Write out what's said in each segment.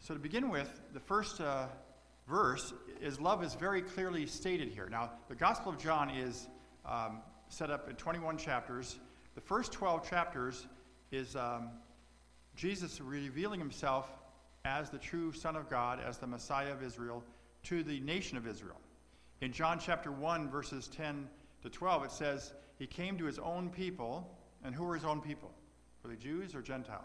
So to begin with, the first verse is love is very clearly stated here. Now, the Gospel of John is set up in 21 chapters. The first 12 chapters is Jesus revealing himself as the true Son of God, as the Messiah of Israel, to the nation of Israel. In John chapter 1, verses 10 to 12, it says, he came to his own people. And who were his own people? Were they Jews or Gentiles?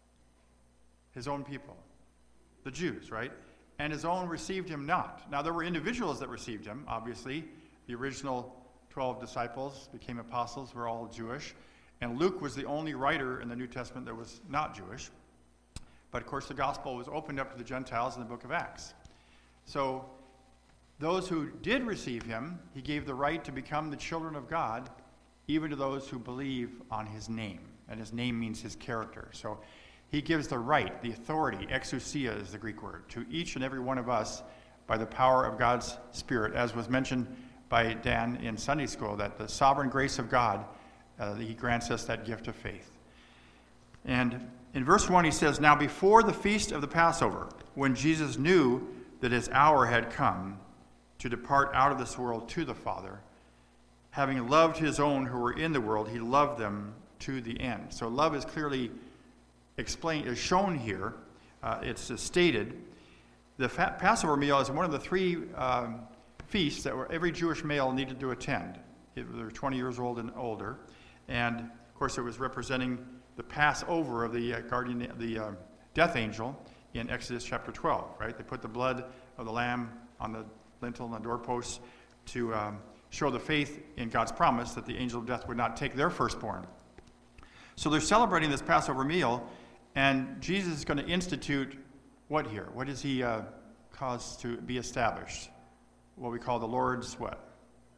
His own people. The Jews, right? And his own received him not. Now, there were individuals that received him, obviously. The original 12 disciples became apostles, were all Jewish. And Luke was the only writer in the New Testament that was not Jewish. But, of course, the gospel was opened up to the Gentiles in the book of Acts. So, those who did receive him, he gave the right to become the children of God, even to those who believe on his name. And his name means his character. So he gives the right, the authority, exousia is the Greek word, to each and every one of us by the power of God's Spirit, as was mentioned by Dan in Sunday school, that the sovereign grace of God, he grants us that gift of faith. And in verse 1 he says, now before the feast of the Passover, when Jesus knew that his hour had come to depart out of this world to the Father, having loved his own who were in the world, he loved them to the end. So love is clearly explained, is shown here. It's stated. The Passover meal is one of the three feasts that every Jewish male needed to attend. They were 20 years old and older. And, of course, it was representing the Passover of the death angel in Exodus chapter 12, right? They put the blood of the lamb on the lintel and the doorposts to show the faith in God's promise that the angel of death would not take their firstborn. So they're celebrating this Passover meal, and Jesus is going to institute what here? What does he cause to be established? What we call the Lord's what?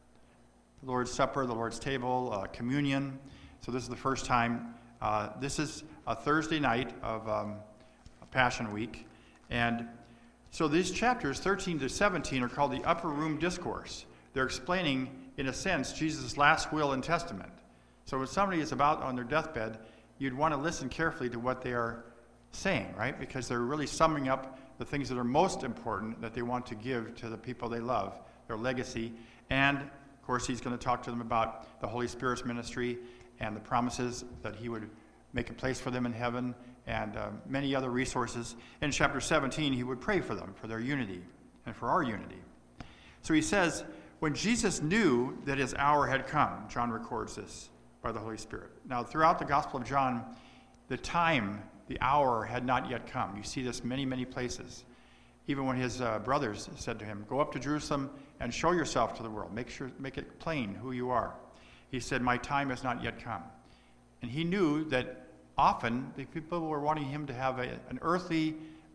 The Lord's Supper, the Lord's table, communion. So this is the first time. This is a Thursday night of Passion Week. And so these chapters, 13 to 17, are called the Upper Room Discourse. They're explaining, in a sense, Jesus' last will and testament. So when somebody is about on their deathbed, you'd want to listen carefully to what they are saying, right? Because they're really summing up the things that are most important that they want to give to the people they love, their legacy. And, of course, he's going to talk to them about the Holy Spirit's ministry and the promises that he would make a place for them in heaven and many other resources. In chapter 17, he would pray for them, for their unity and for our unity. So he says, when Jesus knew that his hour had come, John records this by the Holy Spirit. Now, throughout the Gospel of John, the time, the hour had not yet come. You see this many, many places. Even when his brothers said to him, go up to Jerusalem and show yourself to the world. Make it plain who you are. He said, my time has not yet come. And he knew that often the people were wanting him to have an earthly,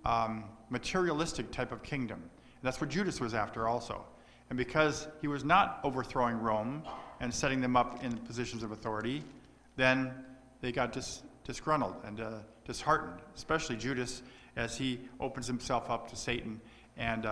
materialistic type of kingdom. And that's what Judas was after also. And because he was not overthrowing Rome and setting them up in positions of authority, then they got disgruntled and disheartened, especially Judas, as he opens himself up to Satan and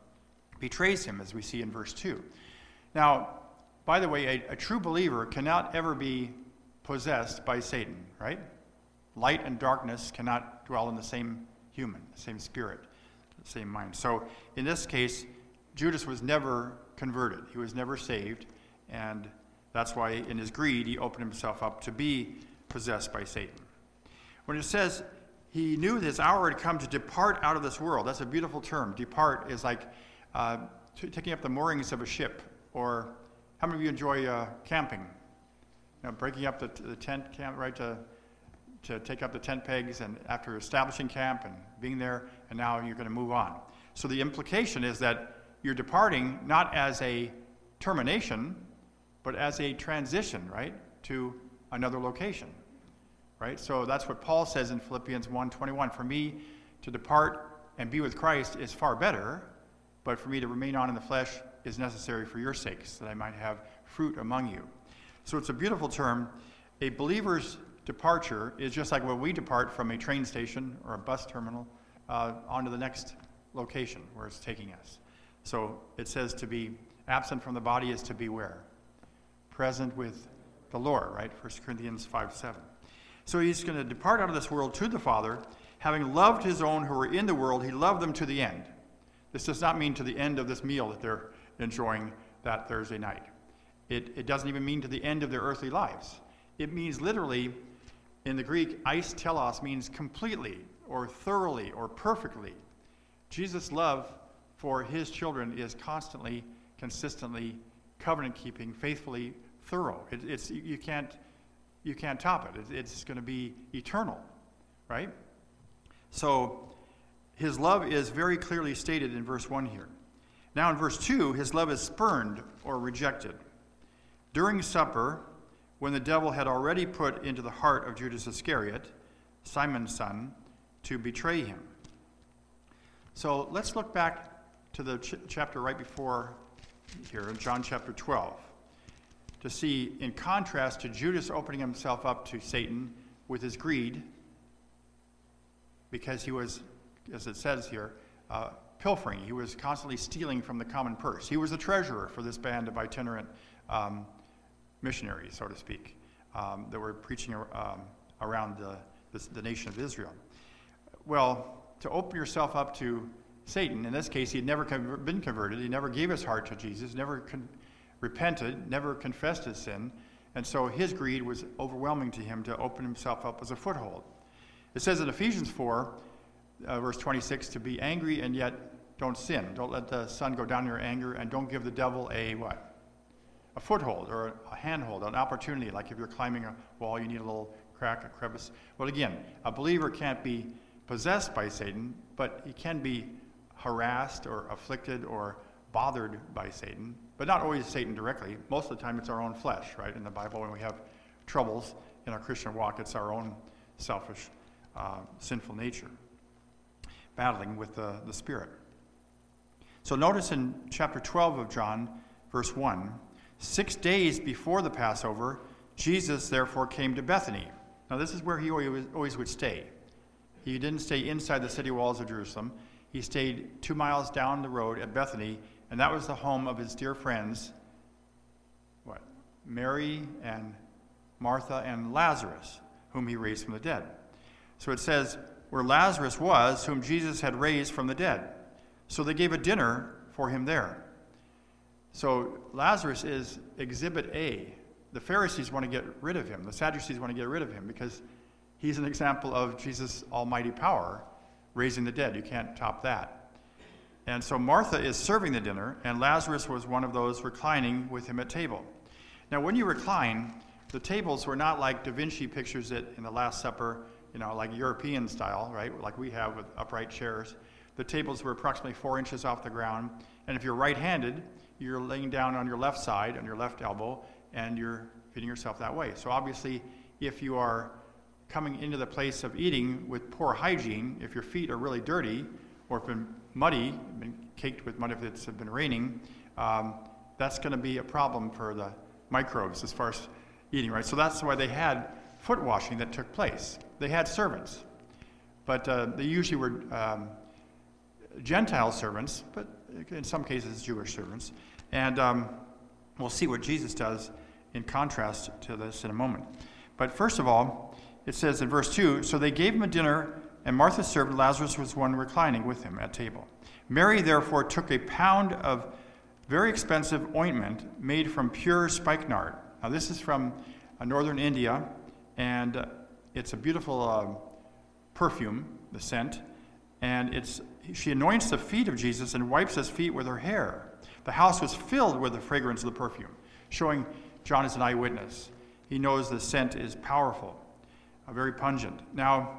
betrays him, as we see in verse 2. Now, by the way, a true believer cannot ever be possessed by Satan, right? Light and darkness cannot dwell in the same human, the same spirit, the same mind. So in this case, Judas was never converted. He was never saved, and that's why in his greed he opened himself up to be possessed by Satan. When it says he knew that his hour had come to depart out of this world, that's a beautiful term. Depart is like taking up the moorings of a ship, or how many of you enjoy camping? You know, breaking up the tent camp, right, to take up the tent pegs, and after establishing camp and being there, and now you're going to move on. So the implication is that you're departing not as a termination, but as a transition, right, to another location, right? So that's what Paul says in Philippians 1:21. For me to depart and be with Christ is far better, but for me to remain on in the flesh is necessary for your sakes, that I might have fruit among you. So it's a beautiful term. A believer's departure is just like when we depart from a train station or a bus terminal onto the next location where it's taking us. So it says to be absent from the body is to be where? Present with the Lord, right? 1 Corinthians 5:7. So he's going to depart out of this world to the Father, Having loved his own who were in the world, he loved them to the end. This does not mean to the end of this meal that they're enjoying that Thursday night. It doesn't even mean to the end of their earthly lives. It means literally, in the Greek, eis telos means completely or thoroughly or perfectly. Jesus' love for his children is constantly, consistently, covenant-keeping, faithfully thorough. You can't top it. It's going to be eternal, right? So his love is very clearly stated in verse 1 here. Now in verse 2, his love is spurned or rejected. During supper, when the devil had already put into the heart of Judas Iscariot, Simon's son, to betray him. So let's look back to the chapter right before here, in John chapter 12, to see, in contrast to Judas opening himself up to Satan with his greed, because he was, as it says here, pilfering. He was constantly stealing from the common purse. He was the treasurer for this band of itinerant missionaries, so to speak, that were preaching around the nation of Israel. Well, to open yourself up to Satan, in this case, he had never been converted. He never gave his heart to Jesus, never repented, never confessed his sin, and so his greed was overwhelming to him to open himself up as a foothold. It says in Ephesians 4, verse 26, to be angry and yet don't sin. Don't let the sun go down in your anger, and don't give the devil a what? A foothold or a handhold, an opportunity. Like if you're climbing a wall, you need a little crack, a crevice. Well, again, a believer can't be possessed by Satan, but he can be harassed or afflicted or bothered by Satan, but not always Satan directly. Most of the time it's our own flesh, right? In the Bible, when we have troubles in our Christian walk, it's our own selfish, sinful nature battling with the Spirit. So notice in chapter 12 of John, verse 1, 6 days before the Passover, Jesus therefore came to Bethany. Now this is where he always would stay. He didn't stay inside the city walls of Jerusalem. He stayed 2 miles down the road at Bethany, and that was the home of his dear friends, Mary and Martha and Lazarus, whom he raised from the dead. So it says, where Lazarus was, whom Jesus had raised from the dead. So they gave a dinner for him there. So Lazarus is exhibit A. The Pharisees want to get rid of him. The Sadducees want to get rid of him because he's an example of Jesus' almighty power, raising the dead. You can't top that. And so Martha is serving the dinner, and Lazarus was one of those reclining with him at table. Now, when you recline, the tables were not like Da Vinci pictures it in the Last Supper, like European style, right? Like we have with upright chairs. The tables were approximately 4 inches off the ground. And if you're right-handed, you're laying down on your left side, on your left elbow, and you're feeding yourself that way. So obviously, if you are coming into the place of eating with poor hygiene, if your feet are really dirty, or if been muddy, been caked with mud if it's been raining, that's going to be a problem for the microbes as far as eating, right? So that's why they had foot washing that took place. They had servants, but they usually were Gentile servants, but in some cases Jewish servants. And we'll see what Jesus does in contrast to this in a moment. But first of all, it says in verse 2, so they gave him a dinner, and Martha served, and Lazarus was one reclining with him at table. Mary therefore took a pound of very expensive ointment made from pure spikenard. Now this is from northern India, and it's a beautiful perfume, the scent, and she anoints the feet of Jesus and wipes his feet with her hair. The house was filled with the fragrance of the perfume, showing John is an eyewitness. He knows the scent is powerful, very pungent. Now,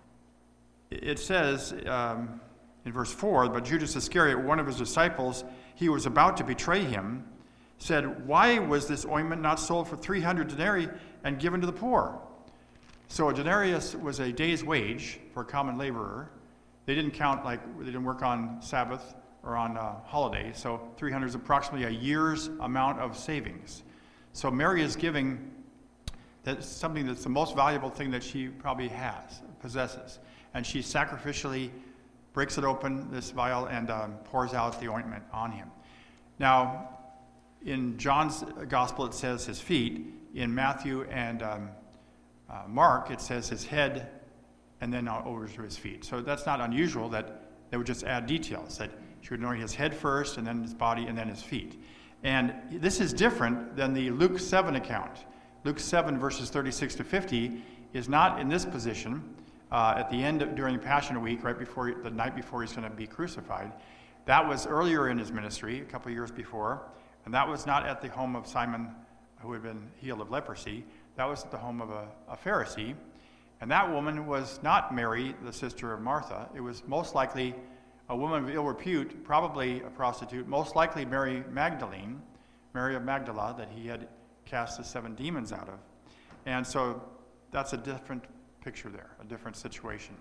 it says in verse 4, but Judas Iscariot, one of his disciples, he was about to betray him, said, why was this ointment not sold for 300 denarii and given to the poor? So a denarius was a day's wage for a common laborer. They didn't count, they didn't work on Sabbath or on holiday, so 300 is approximately a year's amount of savings. So Mary is giving something that's the most valuable thing that she probably possesses. And she sacrificially breaks it open, this vial, and pours out the ointment on him. Now, in John's gospel, it says his feet. In Matthew and Mark, it says his head and then over to his feet. So that's not unusual that they would just add details, that she would anoint his head first, and then his body, and then his feet. And this is different than the Luke 7 account. Luke 7, verses 36 to 50, is not in this position at the end during Passion Week, right before the night before he's going to be crucified. That was earlier in his ministry, a couple years before, and that was not at the home of Simon, who had been healed of leprosy. That was at the home of a Pharisee. And that woman was not Mary, the sister of Martha. It was most likely a woman of ill repute, probably a prostitute, most likely Mary Magdalene, Mary of Magdala, that he had cast the 7 demons out of. And so that's a different picture there, a different situation.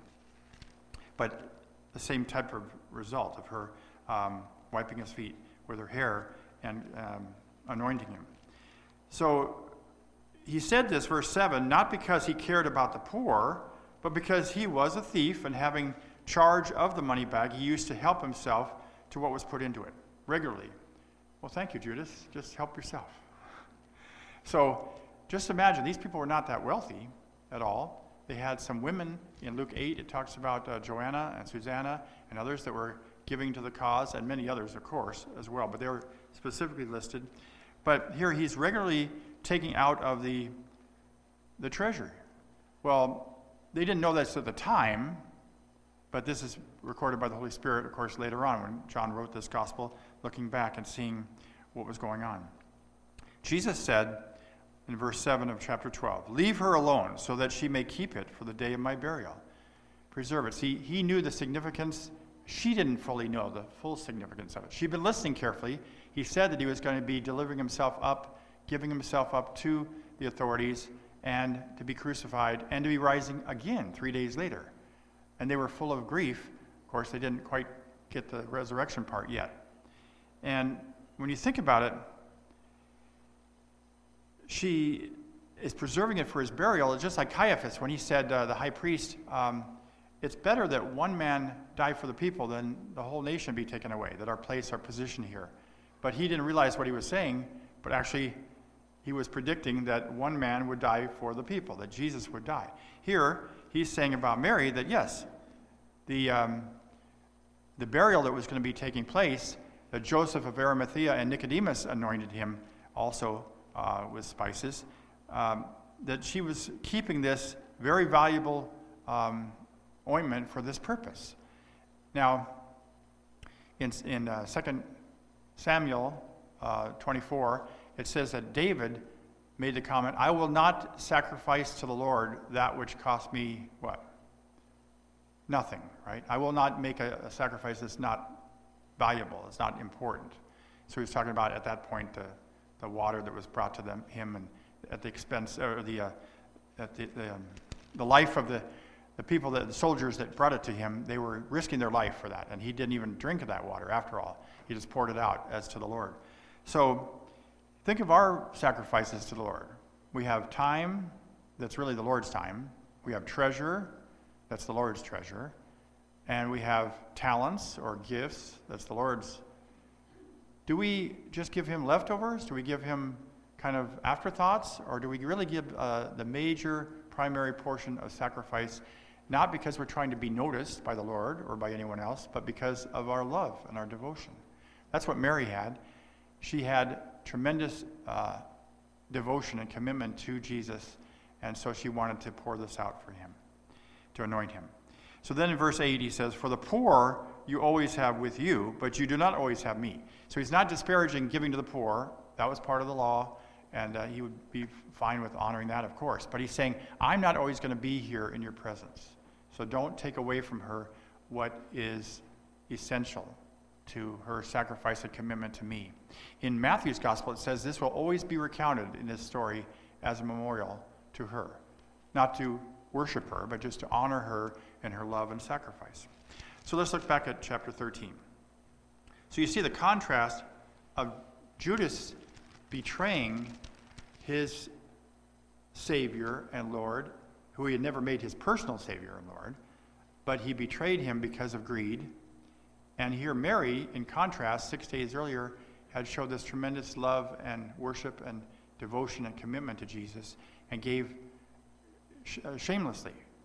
But the same type of result of her wiping his feet with her hair and anointing him. So he said this, verse 7, not because he cared about the poor, but because he was a thief, and having charge of the money bag, he used to help himself to what was put into it regularly. Well, thank you, Judas. Just help yourself. So just imagine, these people were not that wealthy at all. They had some women. In Luke 8, it talks about Joanna and Susanna and others that were giving to the cause, and many others, of course, as well, but they were specifically listed. But here he's regularly taking out of the treasure. Well, they didn't know this at the time, but this is recorded by the Holy Spirit, of course, later on when John wrote this gospel, looking back and seeing what was going on. Jesus said in verse 7 of chapter 12, leave her alone so that she may keep it for the day of my burial. Preserve it. See, he knew the significance. She didn't fully know the full significance of it. She'd been listening carefully. He said that he was going to be delivering himself up, giving himself up to the authorities, and to be crucified, and to be rising again 3 days later. And they were full of grief. Of course, they didn't quite get the resurrection part yet. And when you think about it, she is preserving it for his burial, just like Caiaphas when he said, the high priest, it's better that one man die for the people than the whole nation be taken away, that our place, our position here. But he didn't realize what he was saying, but actually he was predicting that one man would die for the people, that Jesus would die. Here, he's saying about Mary that yes, the burial that was going to be taking place, that Joseph of Arimathea and Nicodemus anointed him also with spices, that she was keeping this very valuable ointment for this purpose. Now, in 2 Samuel 24, it says that David made the comment, I will not sacrifice to the Lord that which cost me what? Nothing, right? I will not make a sacrifice that's not valuable, it's not important. So he's talking about at that point the water that was brought to him, and at the expense, or the life of the people, the soldiers that brought it to him, they were risking their life for that, and he didn't even drink of that water after all. He just poured it out as to the Lord. So think of our sacrifices to the Lord. We have time, that's really the Lord's time. We have treasure, that's the Lord's treasure. And we have talents or gifts, that's the Lord's. Do we just give him leftovers? Do we give him kind of afterthoughts? Or do we really give the major primary portion of sacrifice, not because we're trying to be noticed by the Lord or by anyone else, but because of our love and our devotion? That's what Mary had. She had tremendous devotion and commitment to Jesus, and so she wanted to pour this out for him, to anoint him. So then in verse 8 he says, for the poor you always have with you, but you do not always have me. So he's not disparaging giving to the poor. That was part of the law, and he would be fine with honoring that, of course. But he's saying, I'm not always going to be here in your presence. So don't take away from her what is essential to her sacrifice and commitment to me. In Matthew's gospel, it says this will always be recounted in this story as a memorial to her. Not to worship her, but just to honor her and her love and sacrifice. So let's look back at chapter 13. So you see the contrast of Judas betraying his Savior and Lord, who he had never made his personal Savior and Lord, but he betrayed him because of greed. And here Mary, in contrast, 6 days earlier, had showed this tremendous love and worship and devotion and commitment to Jesus, and gave shamelessly,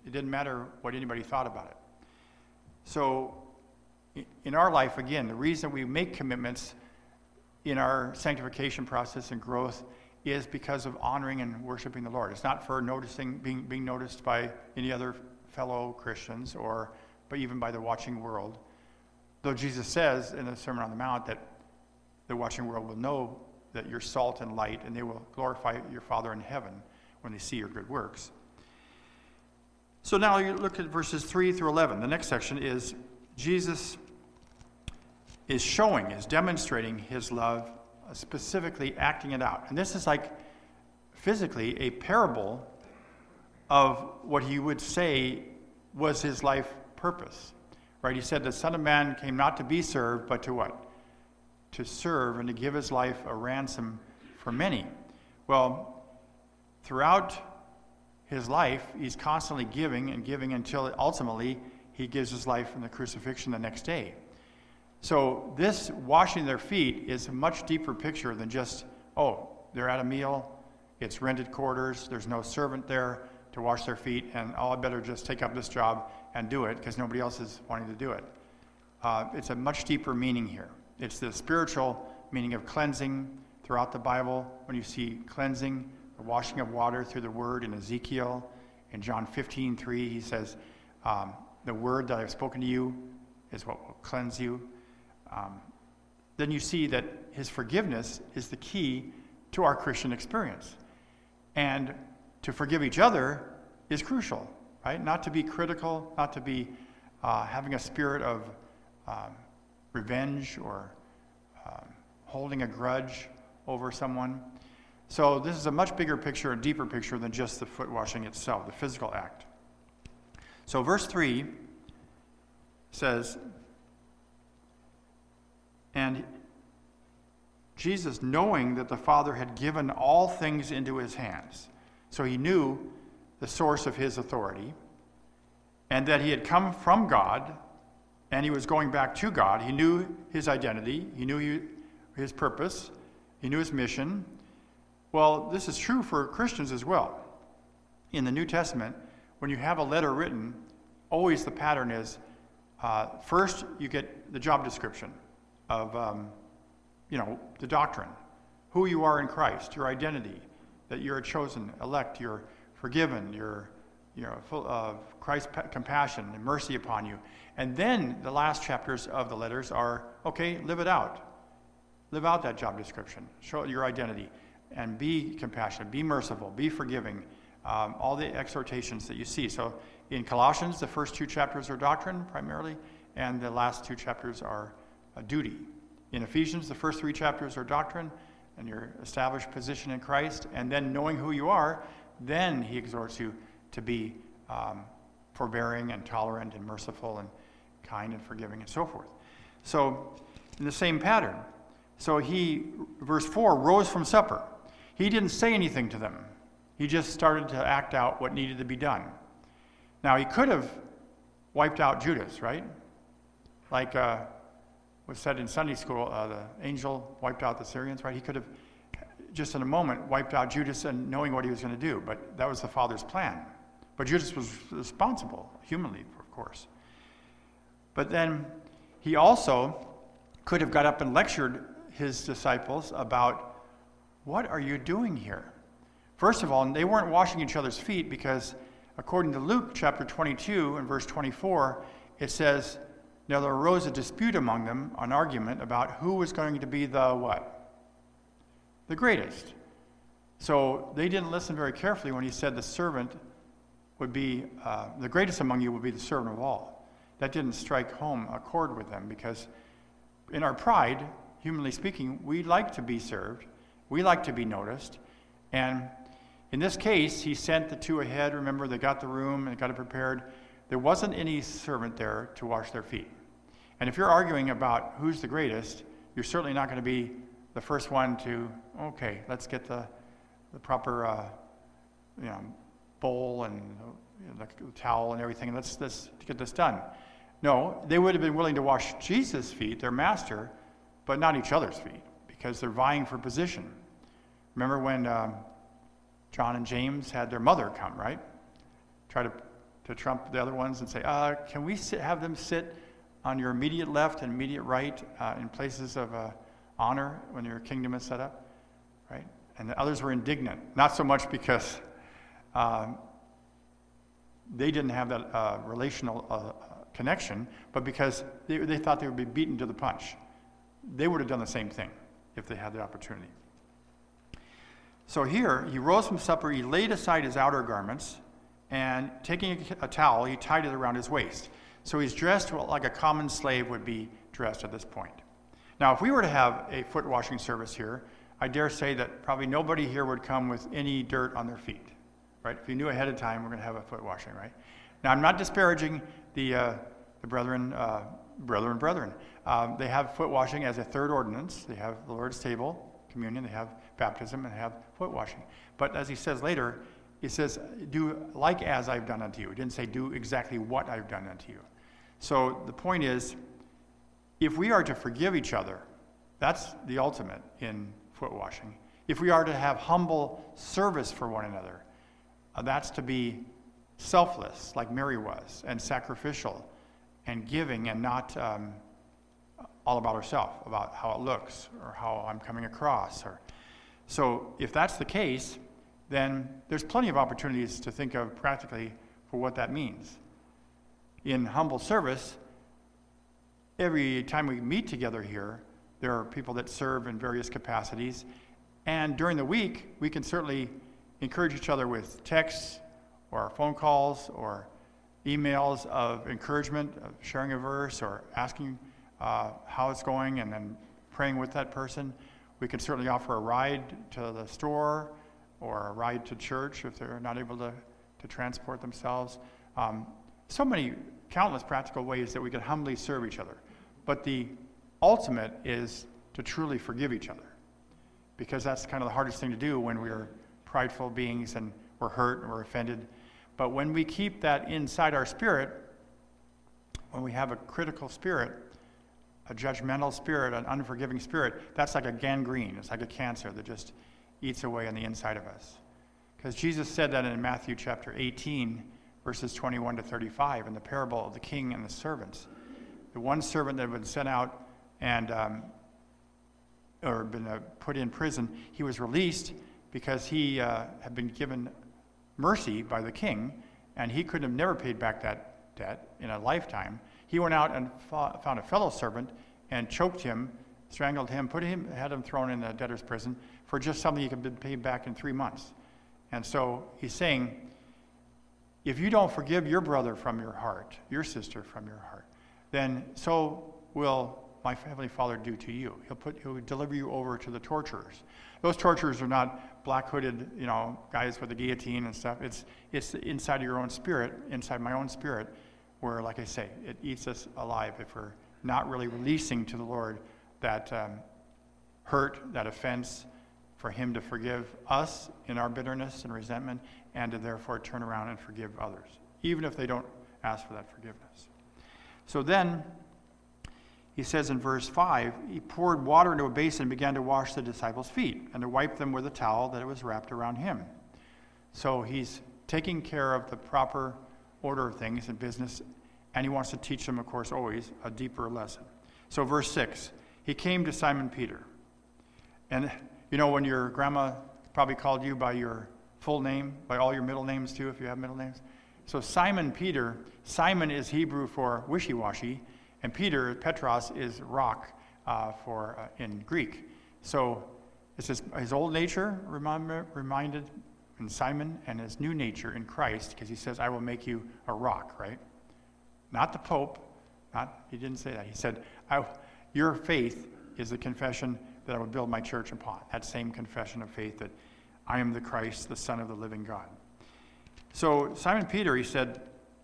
It didn't matter what anybody thought about it. So in our life, again, the reason we make commitments in our sanctification process and growth is because of honoring and worshiping the Lord. It's not for being noticed by any other fellow Christians but even by the watching world. Though Jesus says in the Sermon on the Mount that the watching world will know that you're salt and light, and they will glorify your Father in heaven when they see your good works. So now you look at verses 3 through 11. The next section is Jesus is demonstrating his love, specifically acting it out. And this is like physically a parable of what he would say was his life purpose. Right? He said the Son of Man came not to be served, but to what? To serve and to give his life a ransom for many. Well, throughout his life, he's constantly giving and giving until ultimately he gives his life in the crucifixion the next day. So this washing their feet is a much deeper picture than just, they're at a meal, it's rented quarters, there's no servant there to wash their feet, and I better just take up this job and do it because nobody else is wanting to do it. It's a much deeper meaning here. It's the spiritual meaning of cleansing throughout the Bible. When you see cleansing, the washing of water through the word in Ezekiel, in John 15:3, he says, the word that I've spoken to you is what will cleanse you. Then you see that his forgiveness is the key to our Christian experience. And to forgive each other is crucial, right? Not to be critical, not to be having a spirit of revenge or holding a grudge over someone. So this is a much bigger picture, a deeper picture than just the foot washing itself, the physical act. So verse 3 says, and Jesus, knowing that the Father had given all things into his hands, so he knew the source of his authority, and that he had come from God, and he was going back to God. He knew his identity. He knew his purpose. He knew his mission. Well, this is true for Christians as well. In the New Testament, when you have a letter written, always the pattern is, first you get the job description of, the doctrine, who you are in Christ, your identity, that you're a chosen, elect, you're forgiven, you're full of Christ's compassion and mercy upon you. And then the last chapters of the letters are, okay, live it out. Live out that job description. Show your identity. And be compassionate, be merciful, be forgiving. All the exhortations that you see. So in Colossians, the first 2 chapters are doctrine primarily, and the last 2 chapters are duty. In Ephesians, the first 3 chapters are doctrine and your established position in Christ, and then knowing who you are, then he exhorts you to be forbearing and tolerant and merciful and kind and forgiving and so forth. So in the same pattern. So he, verse 4, rose from supper. He didn't say anything to them. He just started to act out what needed to be done. Now, he could have wiped out Judas, right? Like was said in Sunday school, the angel wiped out the Syrians, right? He could have, just in a moment, wiped out Judas and knowing what he was going to do, but that was the Father's plan. But Judas was responsible, humanly, of course. But then he also could have got up and lectured his disciples about, what are you doing here? First of all, they weren't washing each other's feet because according to Luke chapter 22 and verse 24, it says, now there arose a dispute among them, an argument about who was going to be the what? The greatest. So they didn't listen very carefully when he said the servant would be, the greatest among you would be the servant of all. That didn't strike home a chord with them because in our pride, humanly speaking, we like to be served. We like to be noticed. And in this case, he sent the 2 ahead. Remember, they got the room and got it prepared. There wasn't any servant there to wash their feet. And if you're arguing about who's the greatest, you're certainly not going to be the first one to, okay, let's get the proper bowl and the towel and everything, and let's get this done. No, they would have been willing to wash Jesus' feet, their master, but not each other's feet, because they're vying for position. Remember when John and James had their mother come, right? Try to to trump the other ones and say, can we have them sit on your immediate left and immediate right in places of honor when your kingdom is set up, right? And the others were indignant, not so much because they didn't have that relational connection, but because they thought they would be beaten to the punch. They would have done the same thing if they had the opportunity. So here, he rose from supper, he laid aside his outer garments, and taking a towel, he tied it around his waist. So he's dressed like a common slave would be dressed at this point. Now, if we were to have a foot washing service here, I dare say that probably nobody here would come with any dirt on their feet, right? If you knew ahead of time we're going to have a foot washing, right? Now, I'm not disparaging the brethren. They have foot washing as a third ordinance. They have the Lord's table, communion, they have baptism, and they have foot washing. But as he says later, he says, do like as I've done unto you. He didn't say do exactly what I've done unto you. So the point is, if we are to forgive each other, that's the ultimate in foot washing. If we are to have humble service for one another, that's to be selfless, like Mary was, and sacrificial, and giving, and not all about ourselves, about how it looks, or how I'm coming across. So if that's the case, then there's plenty of opportunities to think of practically for what that means. In humble service, every time we meet together here, there are people that serve in various capacities, and during the week, we can certainly encourage each other with texts or phone calls or emails of encouragement, of sharing a verse or asking how it's going and then praying with that person. We can certainly offer a ride to the store or a ride to church if they're not able to transport themselves. So many countless practical ways that we can humbly serve each other. But the ultimate is to truly forgive each other, because that's kind of the hardest thing to do when we're prideful beings and we're hurt and we're offended. But when we keep that inside our spirit, when we have a critical spirit, a judgmental spirit, an unforgiving spirit, that's like a gangrene. It's like a cancer that just eats away on the inside of us. Because Jesus said that in Matthew chapter 18, verses 21 to 35, in the parable of the king and the servants. The one servant that had been sent out and or been put in prison, he was released because he had been given mercy by the king, and he could have never paid back that debt in a lifetime. He went out and found a fellow servant and choked him, strangled him, had him thrown in the debtor's prison for just something he could be paid back in 3 months. And so he's saying, if you don't forgive your brother from your heart, your sister from your heart, then so will my Heavenly Father do to you. He'll deliver you over to the torturers. Those torturers are not black-hooded, guys with a guillotine and stuff. It's inside of your own spirit, inside my own spirit, where, like I say, it eats us alive if we're not really releasing to the Lord that hurt, that offense, for Him to forgive us in our bitterness and resentment, and to therefore turn around and forgive others, even if they don't ask for that forgiveness. So then, he says in verse 5, he poured water into a basin and began to wash the disciples' feet and to wipe them with a towel that was wrapped around him. So he's taking care of the proper order of things in business, and he wants to teach them, of course, always a deeper lesson. So verse 6, he came to Simon Peter. And when your grandma probably called you by your full name, by all your middle names too, if you have middle names. So Simon Peter, Simon is Hebrew for wishy-washy, and Peter, Petros, is rock in Greek. So it's his old nature reminded in Simon, and his new nature in Christ, because he says, I will make you a rock, right? Not the Pope. He didn't say that. He said, your faith is the confession that I will build my church upon. That same confession of faith that I am the Christ, the Son of the living God. So Simon Peter, he said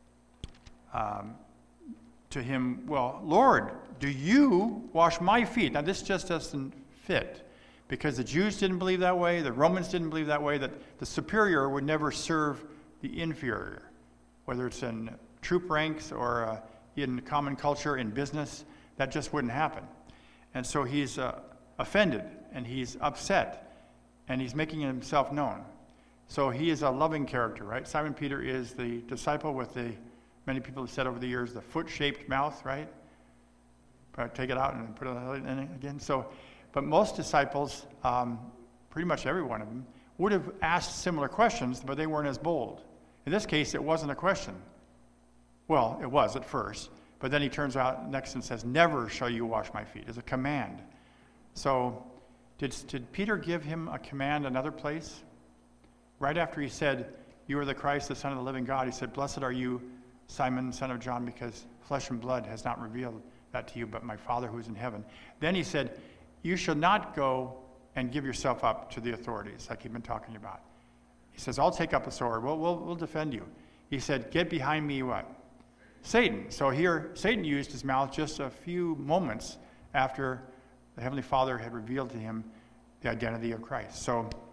to him, well, Lord, do you wash my feet? Now, this just doesn't fit, because the Jews didn't believe that way, the Romans didn't believe that way, that the superior would never serve the inferior, whether it's in troop ranks or in common culture, in business, that just wouldn't happen. And so he's offended, and he's upset, and he's making himself known. So he is a loving character, right? Simon Peter is the disciple with the, many people have said over the years, the foot-shaped mouth, right? Take it out and put it in again. So, but most disciples, pretty much every one of them, would have asked similar questions, but they weren't as bold. In this case, it wasn't a question. Well, it was at first, but then he turns out next and says, "Never shall you wash my feet." It's a command. So did Peter give him a command another place? Right after he said, "You are the Christ, the Son of the living God," he said, "Blessed are you, Simon, son of John, because flesh and blood has not revealed that to you, but my Father who is in heaven." Then he said, "You shall not go and give yourself up to the authorities," like he'd been talking about. He says, "I'll take up a sword. We'll defend you." He said, "Get behind me," what? Satan. So here, Satan used his mouth just a few moments after the Heavenly Father had revealed to him the identity of Christ.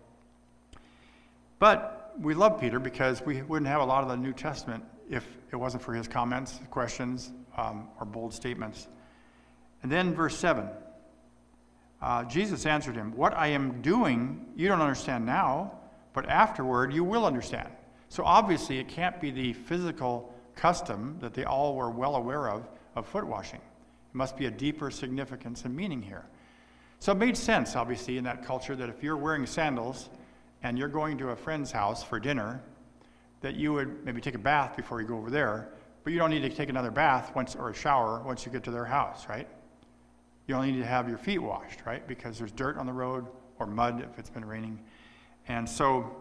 But we love Peter because we wouldn't have a lot of the New Testament if it wasn't for his comments, questions, or bold statements. And then verse 7, Jesus answered him, "What I am doing you don't understand now, but afterward you will understand." So obviously it can't be the physical custom that they all were well aware of foot washing. It must be a deeper significance and meaning here. So it made sense, obviously, in that culture that if you're wearing sandals and you're going to a friend's house for dinner, that you would maybe take a bath before you go over there, but you don't need to take another bath or a shower once you get to their house, right? You only need to have your feet washed, right? Because there's dirt on the road or mud if it's been raining. And so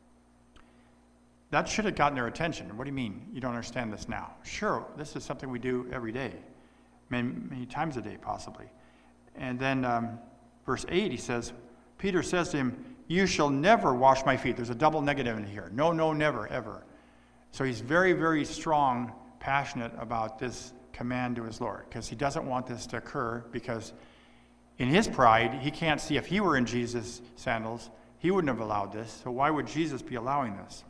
that should have gotten their attention. What do you mean you don't understand this now? Sure, this is something we do every day, many times a day possibly. And then verse 8, he says, Peter says to him, "You shall never wash my feet." There's a double negative in here. No, never, ever. So he's very, very strong, passionate about this command to his Lord, because he doesn't want this to occur, because in his pride, he can't see if he were in Jesus' sandals, he wouldn't have allowed this. So why would Jesus be allowing this?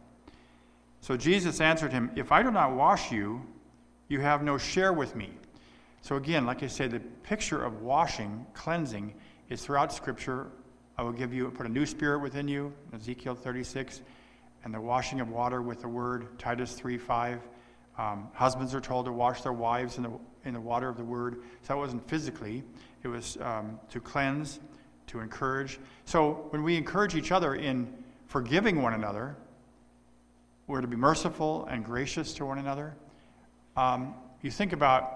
So Jesus answered him, "If I do not wash you, you have no share with me." So again, like I say, the picture of washing, cleansing, is throughout Scripture. I will put a new spirit within you, Ezekiel 36, and the washing of water with the word, Titus 3:5. Husbands are told to wash their wives in the water of the word. So that wasn't physically. It was to cleanse, to encourage. So when we encourage each other in forgiving one another, we're to be merciful and gracious to one another. You think about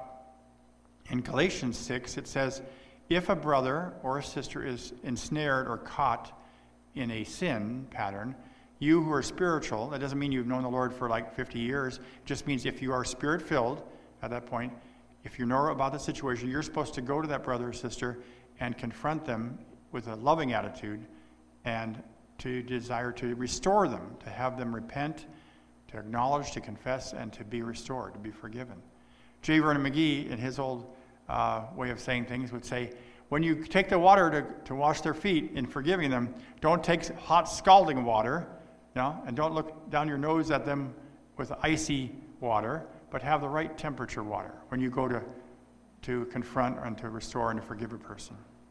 in Galatians 6, it says, if a brother or a sister is ensnared or caught in a sin pattern, you who are spiritual, that doesn't mean you've known the Lord for like 50 years, it just means if you are spirit-filled at that point, if you know about the situation, you're supposed to go to that brother or sister and confront them with a loving attitude and to desire to restore them, to have them repent, to acknowledge, to confess, and to be restored, to be forgiven. J. Vernon McGee, in his old way of saying things, would say, when you take the water to wash their feet in forgiving them, don't take hot scalding water, and don't look down your nose at them with icy water, but have the right temperature water when you go to confront and to restore and to forgive a person.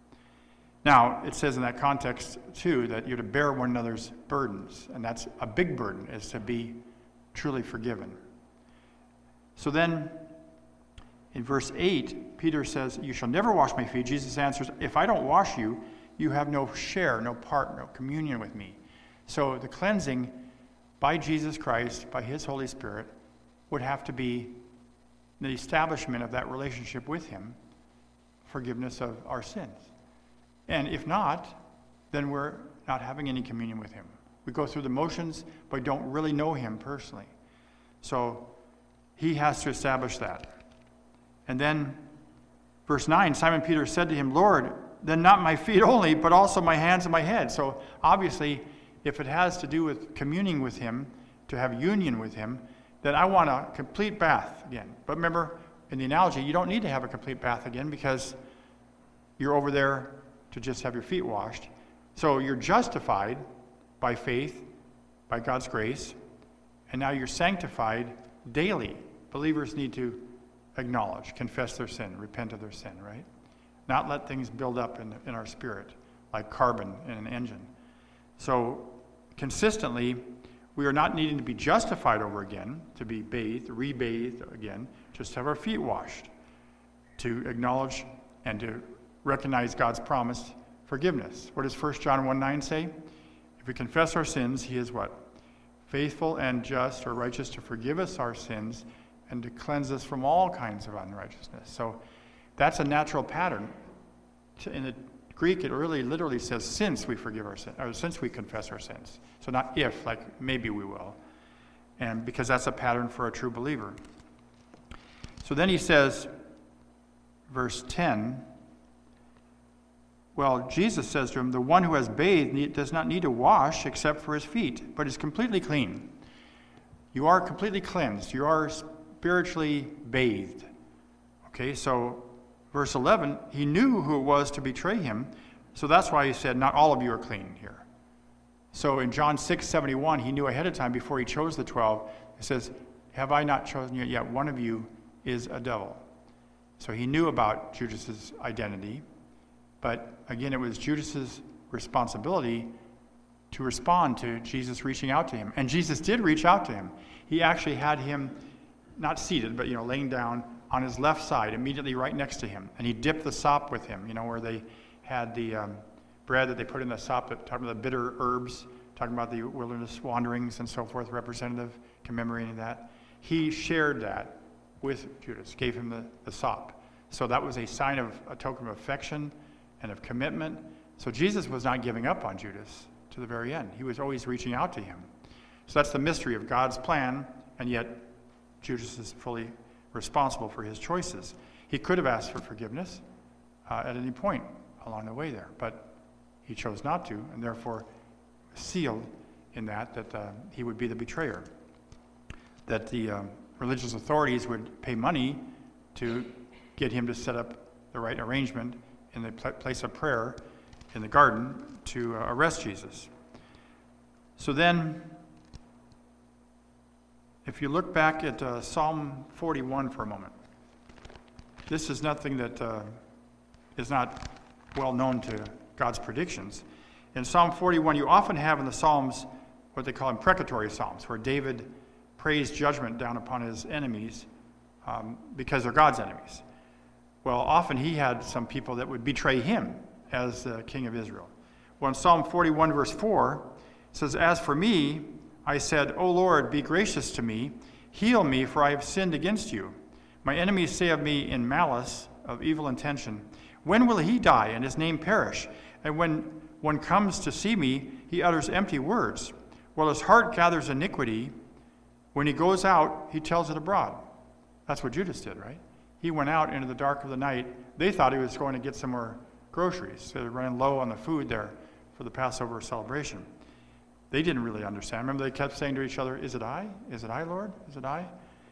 Now, it says in that context, too, that you're to bear one another's burdens, and that's a big burden, is to be truly forgiven. So then, in verse 8, Peter says, "You shall never wash my feet." Jesus answers, "If I don't wash you, you have no share, no part, no communion with me." So the cleansing by Jesus Christ, by his Holy Spirit, would have to be the establishment of that relationship with him, forgiveness of our sins. And if not, then we're not having any communion with him. We go through the motions, but don't really know him personally. So he has to establish that. And then, verse 9, Simon Peter said to him, "Lord, then not my feet only, but also my hands and my head." So obviously, if it has to do with communing with him, to have union with him, then I want a complete bath again. But remember, in the analogy, you don't need to have a complete bath again because you're over there to just have your feet washed. So you're justified by faith, by God's grace, and now you're sanctified daily. Believers need to acknowledge, confess their sin, repent of their sin, right? Not let things build up in our spirit like carbon in an engine. So consistently, we are not needing to be justified over again, to be bathed, rebathed again, just to have our feet washed, to acknowledge and to recognize God's promised forgiveness. What does 1 John 1:9 say? If we confess our sins, he is what? Faithful and just or righteous to forgive us our sins and to cleanse us from all kinds of unrighteousness. So that's a natural pattern. In the Greek, it really literally says since we forgive our sins, or since we confess our sins. So not if, like maybe we will. And because that's a pattern for a true believer. So then he says, verse 10, well, Jesus says to him, the one who has bathed does not need to wash except for his feet, but is completely clean. You are completely cleansed. You are spiritually bathed. Okay, so verse 11, he knew who it was to betray him, so that's why he said, not all of you are clean here. So in John 6:71, he knew ahead of time before he chose the 12, he says, have I not chosen you yet? One of you is a devil. So he knew about Judas's identity, but again, it was Judas's responsibility to respond to Jesus reaching out to him. And Jesus did reach out to him. He actually had him not seated, but laying down on his left side, immediately right next to him. And he dipped the sop with him, where they had the bread that they put in the sop, talking about the bitter herbs, talking about the wilderness wanderings and so forth, representative, commemorating that. He shared that with Judas, gave him the sop. So that was a sign of a token of affection and of commitment. So Jesus was not giving up on Judas to the very end. He was always reaching out to him. So that's the mystery of God's plan, and yet Judas is fully responsible for his choices. He could have asked for forgiveness at any point along the way there, but he chose not to, and therefore sealed in that he would be the betrayer. That the religious authorities would pay money to get him to set up the right arrangement in the place of prayer in the garden to arrest Jesus. So then, if you look back at Psalm 41 for a moment, this is nothing that is not well known to God's predictions. In Psalm 41, you often have in the Psalms what they call imprecatory Psalms, where David prays judgment down upon his enemies because they're God's enemies. Well, often he had some people that would betray him as the king of Israel. Well, in Psalm 41, verse 4, it says, as for me, I said, O Lord, be gracious to me. Heal me, for I have sinned against you. My enemies say of me in malice of evil intention, when will he die and his name perish? And when one comes to see me, he utters empty words. While his heart gathers iniquity, when he goes out, he tells it abroad. That's what Judas did, right? He went out into the dark of the night. They thought he was going to get some more groceries. So they're running low on the food there for the Passover celebration. They didn't really understand. Remember, they kept saying to each other, is it I? Is it I, Lord? Is it I?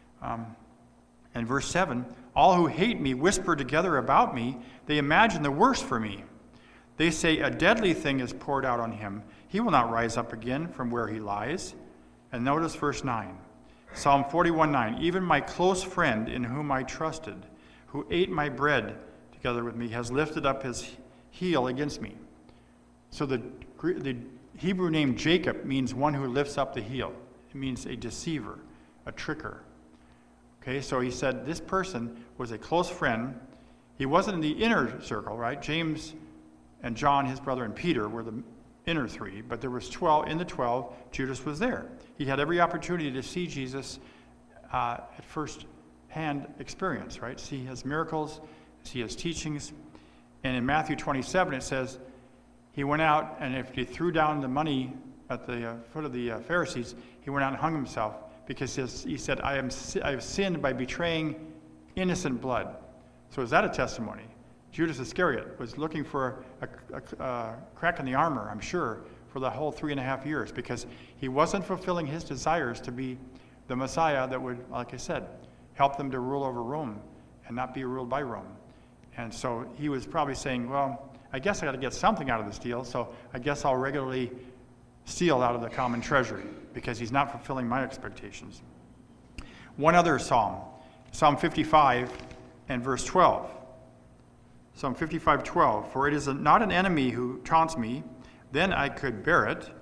And verse 7, all who hate me whisper together about me. They imagine the worst for me. They say, a deadly thing is poured out on him. He will not rise up again from where he lies. And notice verse 9. Psalm 41:9, even my close friend in whom I trusted, who ate my bread together with me, has lifted up his heel against me. So the Hebrew name Jacob means one who lifts up the heel. It means a deceiver, a tricker. Okay, so he said this person was a close friend. He wasn't in the inner circle, right? James and John, his brother, and Peter were the inner three, but there was 12. In the 12, Judas was there. He had every opportunity to see Jesus at first-hand experience, right? See his miracles, see his teachings. And in Matthew 27, it says, he went out, and if he threw down the money at the foot of the Pharisees, he went out and hung himself because he said, I have sinned by betraying innocent blood. So is that a testimony? Judas Iscariot was looking for a crack in the armor, I'm sure, for the whole 3.5 years because he wasn't fulfilling his desires to be the Messiah that would, like I said, help them to rule over Rome and not be ruled by Rome. And so he was probably saying, well, I guess I got to get something out of this deal, so I guess I'll regularly steal out of the common treasury because he's not fulfilling my expectations. One other psalm, Psalm 55 and verse 12. Psalm 55:12, for it is not an enemy who taunts me, then I could bear it.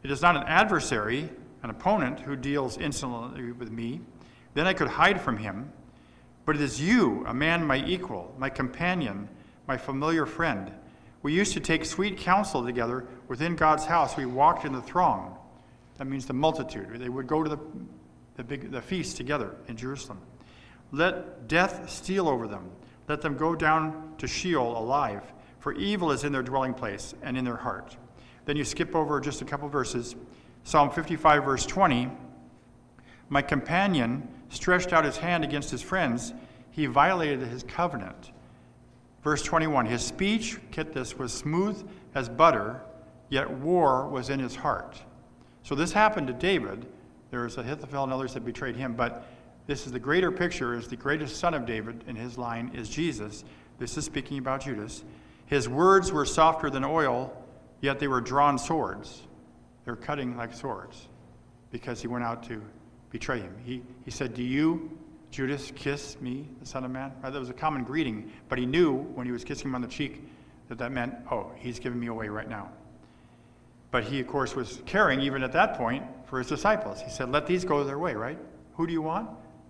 It is not an adversary, an opponent who deals insolently with me. Then I could hide from him. But it is you, a man my equal, my companion, my familiar friend. We used to take sweet counsel together within God's house. We walked in the throng. That means the multitude. They would go to the feast together in Jerusalem. Let death steal over them. Let them go down to Sheol alive, for evil is in their dwelling place and in their heart. Then you skip over just a couple verses. Psalm 55, verse 20. My companion stretched out his hand against his friends. He violated his covenant. Verse 21, his speech, get this, was smooth as butter, yet war was in his heart. So this happened to David. There was Ahithophel and others that betrayed him, but this is the greater picture, is the greatest son of David in his line is Jesus. This is speaking about Judas. His words were softer than oil, yet they were drawn swords. They're cutting like swords because he went out to betray him. He said, do you, Judas, kiss me, the Son of Man? Right? That was a common greeting, but he knew when he was kissing him on the cheek that meant, oh, he's giving me away right now. But he, of course, was caring, even at that point, for his disciples. He said, let these go their way, right? Who do you want?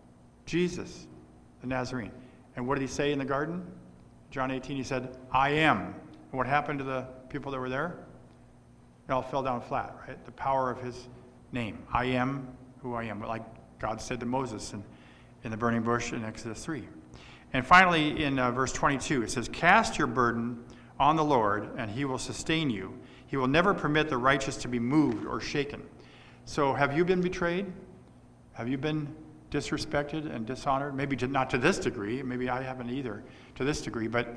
Jesus, the Nazarene. And what did he say in the garden? John 18, he said, I am. And what happened to the people that were there? They all fell down flat, right? The power of his name. I am who I am. Like God said to Moses in the burning bush in Exodus 3. And finally, in verse 22, it says, cast your burden on the Lord, and he will sustain you. He will never permit the righteous to be moved or shaken. So have you been betrayed? Have you been disrespected and dishonored? Maybe not to this degree. Maybe I haven't either to this degree, but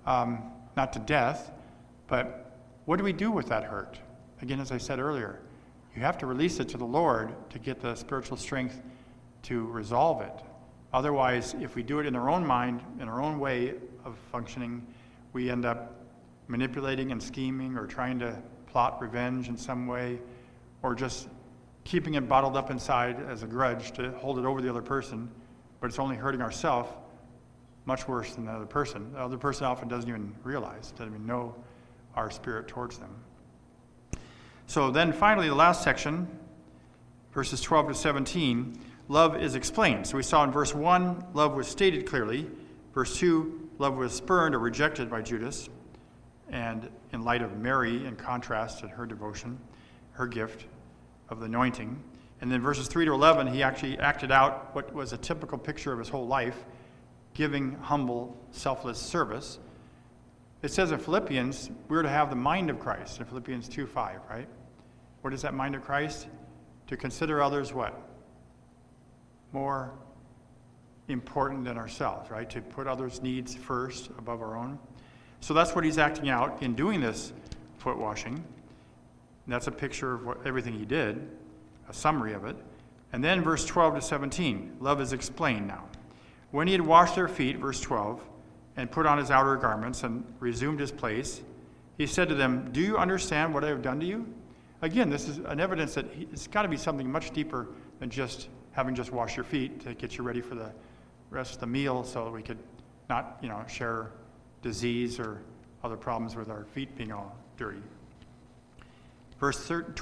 not to death. But what do we do with that hurt? Again, as I said earlier, you have to release it to the Lord to get the spiritual strength to resolve it. Otherwise, if we do it in our own mind, in our own way of functioning, we end up manipulating and scheming or trying to plot revenge in some way, or just keeping it bottled up inside as a grudge to hold it over the other person, but it's only hurting ourselves much worse than the other person. The other person often doesn't even realize, doesn't even know our spirit towards them. So then finally, the last section, verses 12 to 17, love is explained. So we saw in verse 1, love was stated clearly. Verse 2, love was spurned or rejected by Judas. And in light of Mary, in contrast to her devotion, her gift of the anointing. And then verses 3 to 11, he actually acted out what was a typical picture of his whole life, giving humble, selfless service. It says in Philippians, we're to have the mind of Christ, in Philippians 2:5, right? What is that mind of Christ? To consider others what? More important than ourselves, right? To put others' needs first above our own. So that's what he's acting out in doing this foot washing. And that's a picture of everything he did, a summary of it. And then verse 12 to 17, love is explained now. When he had washed their feet, verse 12, and put on his outer garments and resumed his place, he said to them, do you understand what I have done to you? Again, this is an evidence that it's got to be something much deeper than just having just washed your feet to get you ready for the rest of the meal so that we could not, share disease or other problems with our feet being all dirty. Verse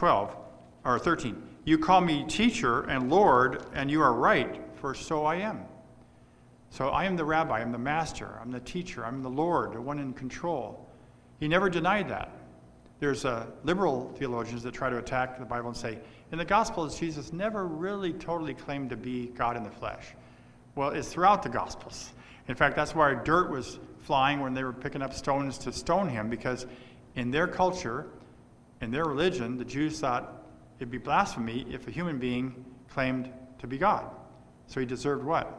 13, you call me teacher and Lord, and you are right, for so I am. So I am the rabbi, I'm the master, I'm the teacher, I'm the Lord, the one in control. He never denied that. There's liberal theologians that try to attack the Bible and say, in the Gospels, Jesus never really totally claimed to be God in the flesh. Well, it's throughout the Gospels. In fact, that's why dirt was flying when they were picking up stones to stone him, because in their culture, in their religion, the Jews thought it'd be blasphemy if a human being claimed to be God. So he deserved what?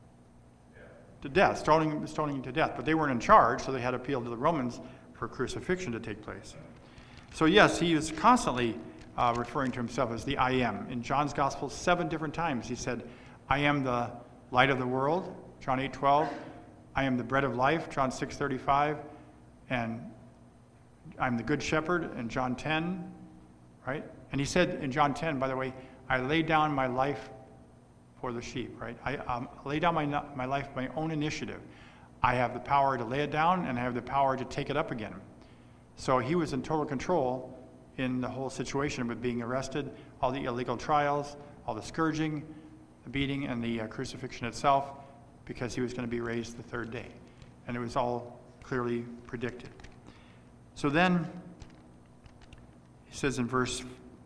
To death, stoning to death. But they weren't in charge, so they had to appeal to the Romans for crucifixion to take place. So yes, he is constantly referring to himself as the I am. In John's Gospel, 7 different times he said, I am the light of the world, John 8:12. I am the bread of life, John 6:35. And I'm the good shepherd in John 10, right? And he said in John 10, by the way, I lay down my life for the sheep, right? I lay down my life by my own initiative. I have the power to lay it down, and I have the power to take it up again. So he was in total control in the whole situation with being arrested, all the illegal trials, all the scourging, the beating, and the crucifixion itself, because he was going to be raised the third day. And it was all clearly predicted. So then, he says in verse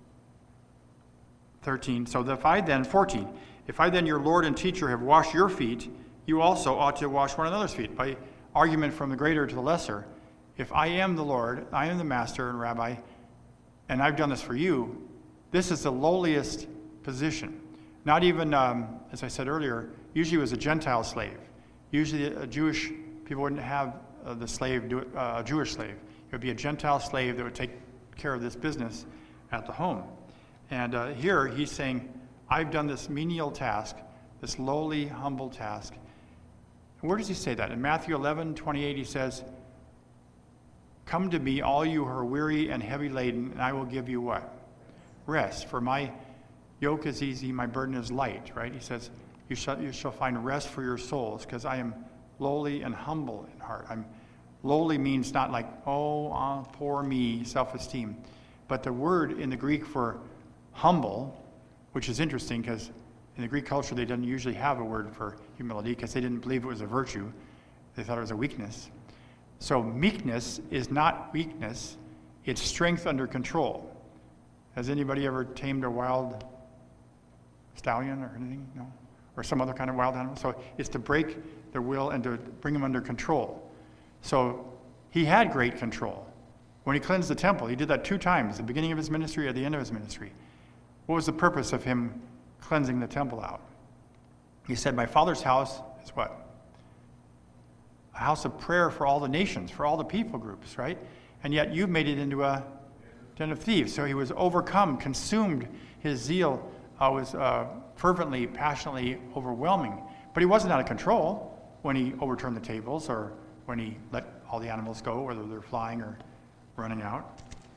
13, 14, if I then, your Lord and teacher, have washed your feet, you also ought to wash one another's feet. By argument from the greater to the lesser, if I am the Lord, I am the master and rabbi, and I've done this for you, this is the lowliest position. Not even, as I said earlier, usually it was a Gentile slave. Usually a Jewish, people wouldn't have the slave, a Jewish slave. It would be a Gentile slave that would take care of this business at the home. And here he's saying, I've done this menial task, this lowly, humble task. And where does he say that? In Matthew 11:28, he says, come to me, all you who are weary and heavy laden, and I will give you what? Rest. For my yoke is easy, my burden is light, right? He says, you shall find rest for your souls, because I am lowly and humble in heart. Lowly means not like, poor me, self-esteem. But the word in the Greek for humble, which is interesting because in the Greek culture they didn't usually have a word for humility because they didn't believe it was a virtue. They thought it was a weakness. So meekness is not weakness, it's strength under control. Has anybody ever tamed a wild stallion or anything? No? Or some other kind of wild animal? So it's to break their will and to bring them under control. So he had great control. When he cleansed the temple, he did that 2 times, the beginning of his ministry or the end of his ministry. What was the purpose of him cleansing the temple out? He said, my Father's house is what? A house of prayer for all the nations, for all the people groups, right? And yet you've made it into a den of thieves. So he was overcome, consumed. His zeal was fervently, passionately overwhelming. But he wasn't out of control when he overturned the tables or when he let all the animals go, whether they're flying or running out.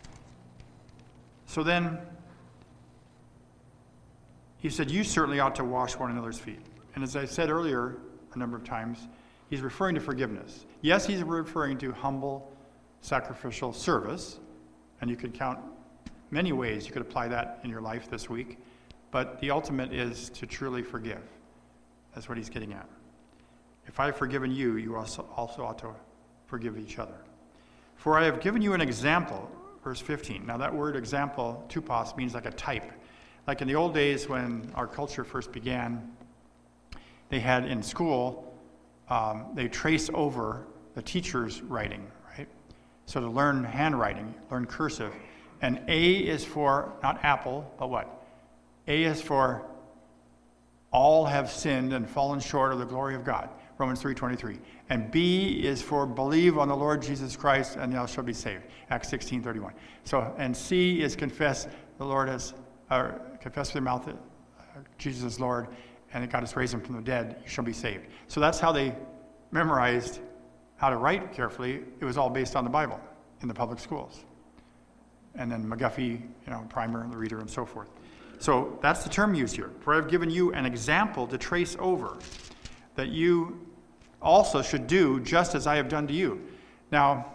So then, he said, you certainly ought to wash one another's feet. And as I said earlier a number of times, he's referring to forgiveness. Yes, he's referring to humble, sacrificial service, and you could count many ways you could apply that in your life this week, but the ultimate is to truly forgive. That's what he's getting at. If I have forgiven you, you also ought to forgive each other. For I have given you an example, verse 15. Now that word example, tupos, means like a type. Like in the old days when our culture first began, they had in school, they trace over the teacher's writing, right? So to learn handwriting, learn cursive. And A is for, not apple, but what? A is for all have sinned and fallen short of the glory of God. Romans 3:23. And B is for believe on the Lord Jesus Christ and thou shalt be saved. Acts 16:31. So, and C is confess the Lord as, confess with your mouth that Jesus is Lord and that God has raised him from the dead, you shall be saved. So that's how they memorized how to write carefully. It was all based on the Bible in the public schools. And then McGuffey, primer, the reader, and so forth. So that's the term used here. For I've given you an example to trace over, that you also should do just as I have done to you. Now,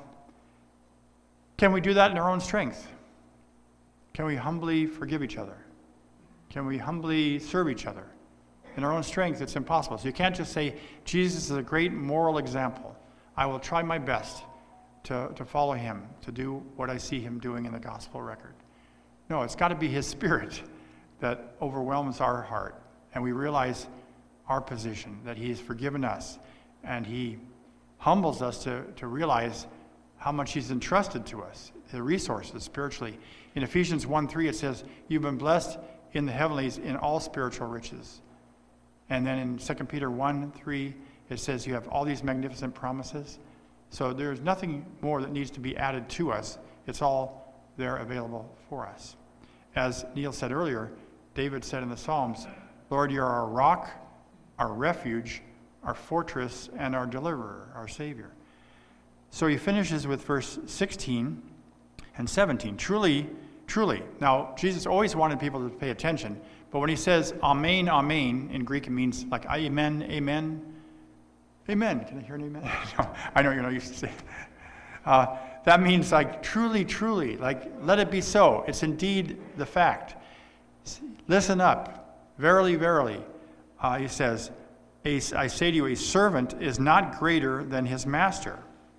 can we do that in our own strength? Can we humbly forgive each other? Can we humbly serve each other? In our own strength, it's impossible. So you can't just say, Jesus is a great moral example. I will try my best to follow him, to do what I see him doing in the gospel record. No, it's got to be his Spirit that overwhelms our heart, and we realize our position, that he has forgiven us, and he humbles us to realize how much he's entrusted to us, the resources spiritually. In Ephesians 1:3, it says, you've been blessed in the heavenlies in all spiritual riches. And then in 2 Peter 1:3, it says you have all these magnificent promises. So there's nothing more that needs to be added to us. It's all there available for us. As Neil said earlier, David said in the Psalms, Lord, you're our rock, our refuge, our fortress, and our deliverer, our Savior. So he finishes with verse 16 and 17. Truly, truly. Now, Jesus always wanted people to pay attention, but when he says amen, amen, in Greek it means like amen, amen. Amen. Can I hear an amen? No, I know you're not used to saying that means like truly, truly, like let it be so. It's indeed the fact. Listen up. Verily, verily, he says, I say to you, a servant is not greater than his master.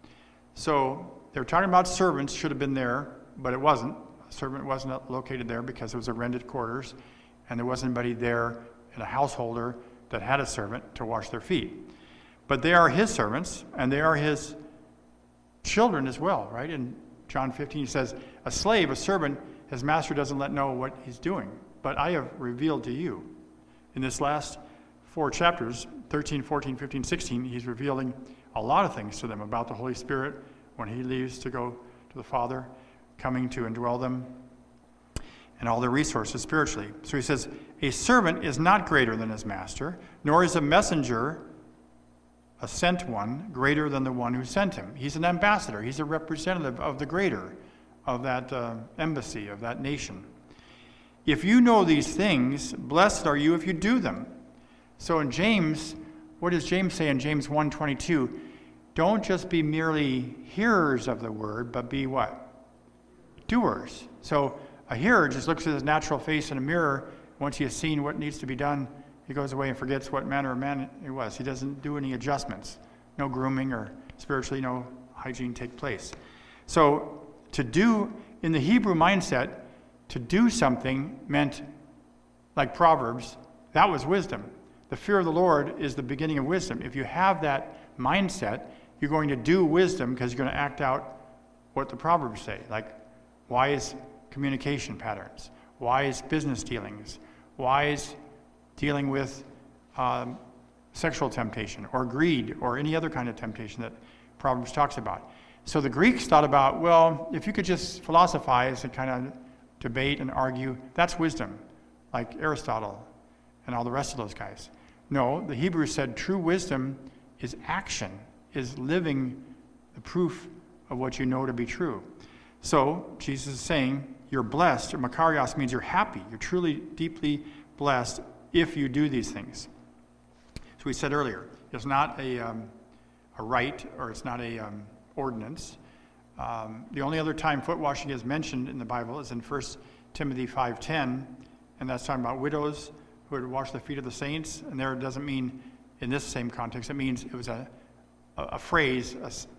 So they were talking about servants, should have been there, but it wasn't. A servant wasn't located there because it was a rented quarters, and there wasn't anybody there in a householder that had a servant to wash their feet. But they are his servants, and they are his children as well, right? In John 15, he says, a slave, a servant, his master doesn't let know what he's doing, but I have revealed to you. In this last 4 chapters, 13, 14, 15, 16, he's revealing a lot of things to them about the Holy Spirit when he leaves to go to the Father, coming to indwell them, and all their resources spiritually. So he says, a servant is not greater than his master, nor is a messenger, a sent one, greater than the one who sent him. He's an ambassador. He's a representative of the greater, of that embassy, of that nation. If you know these things, blessed are you if you do them. So in James, what does James say in James 1:22? Don't just be merely hearers of the word, but be what? Doers. So a hearer just looks at his natural face in a mirror. Once he has seen what needs to be done, he goes away and forgets what manner of man he was. He doesn't do any adjustments. No grooming or spiritually no hygiene take place. So to do, in the Hebrew mindset, to do something meant, like Proverbs, that was wisdom. The fear of the Lord is the beginning of wisdom. If you have that mindset, you're going to do wisdom because you're going to act out what the Proverbs say, like wise communication patterns, wise business dealings, wise dealing with sexual temptation or greed or any other kind of temptation that Proverbs talks about. So the Greeks thought about, well, if you could just philosophize and kind of debate and argue, that's wisdom, like Aristotle and all the rest of those guys. No, the Hebrews said true wisdom is action, is living the proof of what you know to be true. So Jesus is saying you're blessed, or makarios means you're happy, you're truly, deeply blessed if you do these things. So we said earlier, it's not a rite, or it's not a ordinance. The only other time foot washing is mentioned in the Bible is in 1 Timothy 5:10, and that's talking about widows who would wash the feet of the saints. And there it doesn't mean in this same context. It means it was a phrase,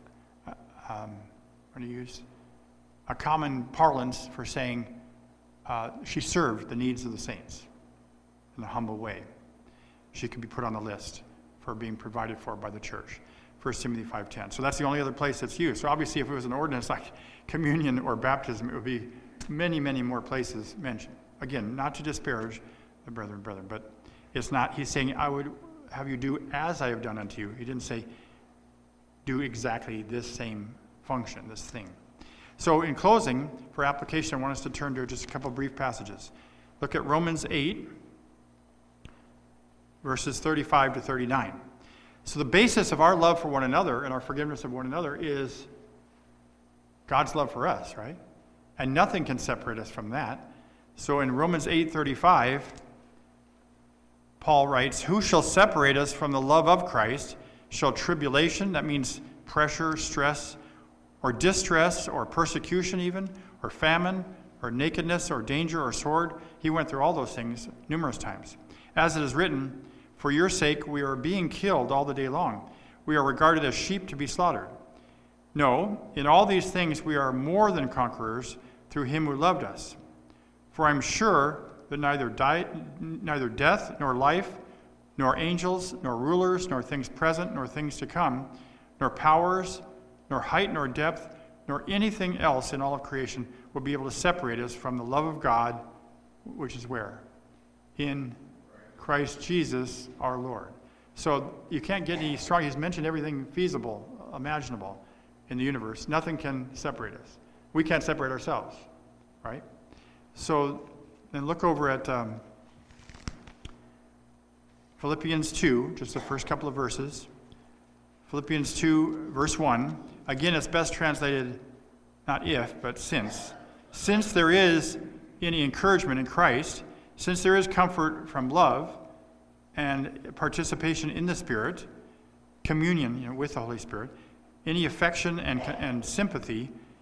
what do you use? A common parlance for saying she served the needs of the saints in a humble way. She could be put on the list for being provided for by the church. 1 Timothy 5:10. So that's the only other place it's used. So obviously if it was an ordinance like communion or baptism, it would be many, many more places mentioned. Again, not to disparage the brethren, but it's not, he's saying, I would have you do as I have done unto you. He didn't say do exactly this same function, this thing. So in closing, for application, I want us to turn to just a couple brief passages. Look at Romans 8, verses 35 to 39. So the basis of our love for one another and our forgiveness of one another is God's love for us, right? And nothing can separate us from that. So in Romans 8:35, Paul writes, who shall separate us from the love of Christ? Shall tribulation, that means pressure, stress, or distress, or persecution even, or famine, or nakedness, or danger, or sword? He went through all those things numerous times. As it is written, for your sake we are being killed all the day long. We are regarded as sheep to be slaughtered. No, in all these things we are more than conquerors through him who loved us. For I am sure that neither death, nor life, nor angels, nor rulers, nor things present, nor things to come, nor powers, nor height, nor depth, nor anything else in all of creation will be able to separate us from the love of God, which is where? In Christ Jesus our Lord. So you can't get any stronger. He's mentioned everything feasible, imaginable in the universe. Nothing can separate us. We can't separate ourselves, right? So then look over at Philippians 2, just the first couple of verses. Philippians 2, verse 1. Again, it's best translated, not if, but since. Since there is any encouragement in Christ, since there is comfort from love and participation in the Spirit, communion with the Holy Spirit, any affection and sympathy,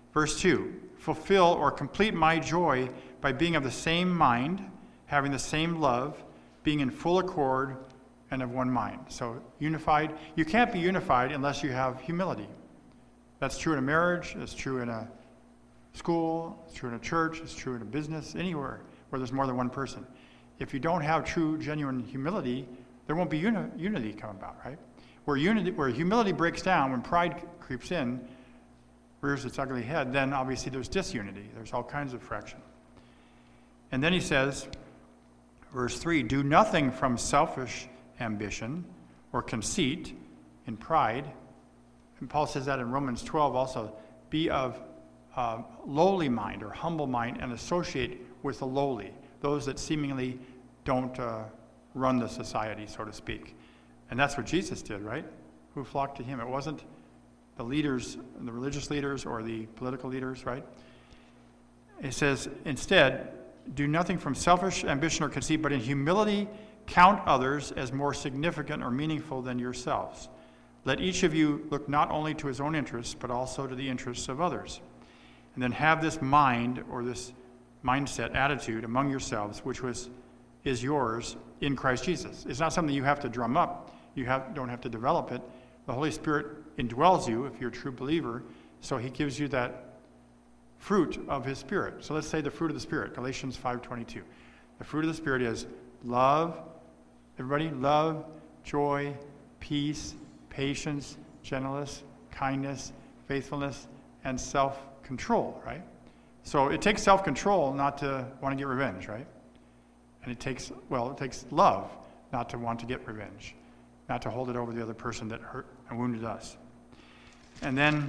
Verse 2, fulfill or complete my joy by being of the same mind, having the same love, being in full accord and of one mind. So unified. You can't be unified unless you have humility. That's true in a marriage, it's true in a school, it's true in a church, it's true in a business, anywhere where there's more than one person. If you don't have true, genuine humility, there won't be unity come about, right? Where humility breaks down, when pride creeps in, rears its ugly head, then obviously there's disunity. There's all kinds of friction. And then he says, verse 3, do nothing from selfish ambition or conceit in pride. And Paul says that in Romans 12 also. Be of lowly mind or humble mind and associate with the lowly, those that seemingly don't run the society, so to speak. And that's what Jesus did, right? Who flocked to him. It wasn't the leaders, the religious leaders or the political leaders, right? It says, instead, do nothing from selfish ambition or conceit, but in humility count others as more significant or meaningful than yourselves. Let each of you look not only to his own interests, but also to the interests of others. And then have this mind or this mindset, attitude among yourselves, which is yours in Christ Jesus. It's not something you have to drum up. You don't have to develop it. The Holy Spirit indwells you if you're a true believer, so he gives you that fruit of his Spirit. So let's say the fruit of the Spirit, Galatians 5:22. The fruit of the Spirit is love, everybody, love, joy, peace, patience, gentleness, kindness, faithfulness, and self-control, right? So it takes self-control not to want to get revenge, right? And it takes love not to want to get revenge, not to hold it over the other person that hurt and wounded us. And then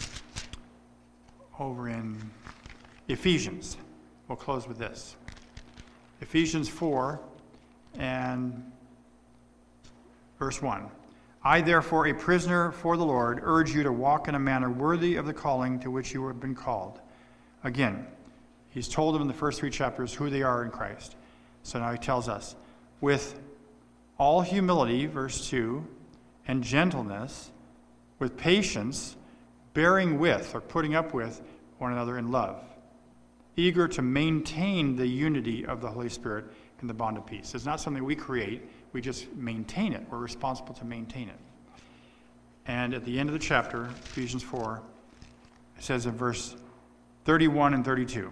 over in Ephesians, we'll close with this. Ephesians 4 and verse 1. I, therefore, a prisoner for the Lord, urge you to walk in a manner worthy of the calling to which you have been called. Again, he's told them in the first 3 chapters who they are in Christ. So now he tells us, with all humility, verse 2, and gentleness, with patience, bearing with or putting up with one another in love, eager to maintain the unity of the Holy Spirit in the bond of peace. It's not something we create, we just maintain it. We're responsible to maintain it. And at the end of the chapter, Ephesians 4, it says in verse 31 and 32,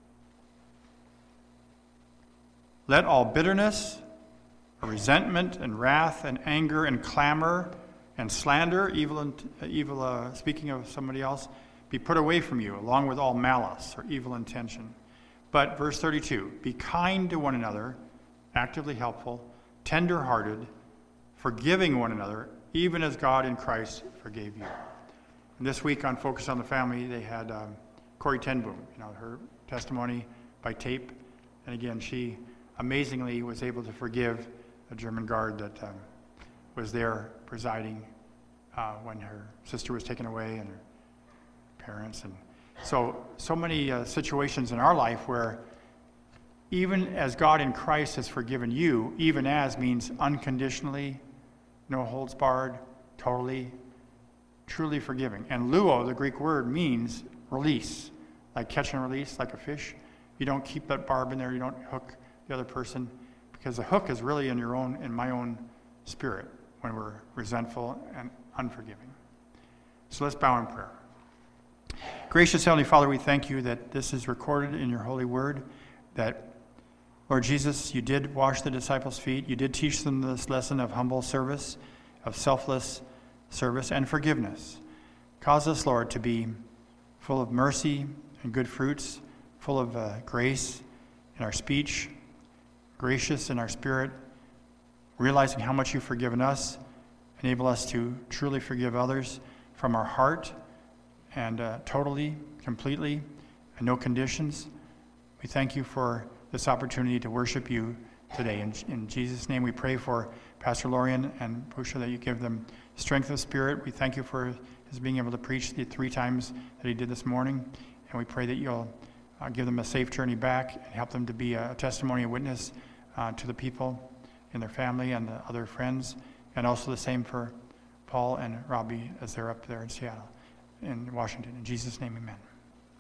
let all bitterness, resentment and wrath and anger and clamor and slander, evil speaking of somebody else, be put away from you, along with all malice or evil intention. But verse 32, be kind to one another, actively helpful, tender-hearted, forgiving one another, even as God in Christ forgave you. And this week on Focus on the Family, they had Corrie ten Boom, her testimony by tape. And again, she amazingly was able to forgive a German guard that was there presiding when her sister was taken away and her parents. And so many situations in our life where even as God in Christ has forgiven you, even as means unconditionally, no holds barred, totally, truly forgiving. And luo, the Greek word, means release, like catch and release, like a fish. You don't keep that barb in there, you don't hook the other person, because the hook is really in my own spirit when we're resentful and unforgiving. So let's bow in prayer. Gracious Heavenly Father, we thank you that this is recorded in your holy word, that, Lord Jesus, you did wash the disciples' feet. You did teach them this lesson of humble service, of selfless service, and forgiveness. Cause us, Lord, to be full of mercy and good fruits, full of grace in our speech, gracious in our spirit, realizing how much you've forgiven us. Enable us to truly forgive others from our heart and totally, completely, and no conditions. We thank you for this opportunity to worship you today. In Jesus' name we pray for Pastor Lorian and Pusha, that you give them strength of spirit. We thank you for his being able to preach the 3 times that he did this morning. And we pray that you'll give them a safe journey back and help them to be a testimony, a witness to the people in their family and the other friends. And also the same for Paul and Robbie as they're up there in Seattle, in Washington. In Jesus' name, amen.